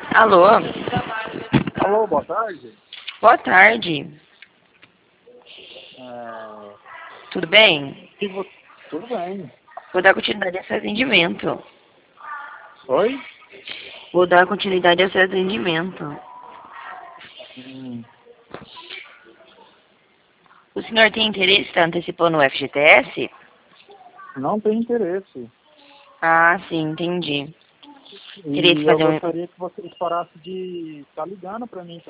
Alô? Alô, boa tarde. Boa tarde. Tudo bem? Tudo bem. Vou dar continuidade a esse atendimento. Oi? Vou dar continuidade a esse atendimento. O senhor tem interesse em estar antecipando o FGTS? Não tem interesse. Ah, sim, entendi. E Interesse em eu fazer um... gostaria que vocês parassem de estar ligando para mim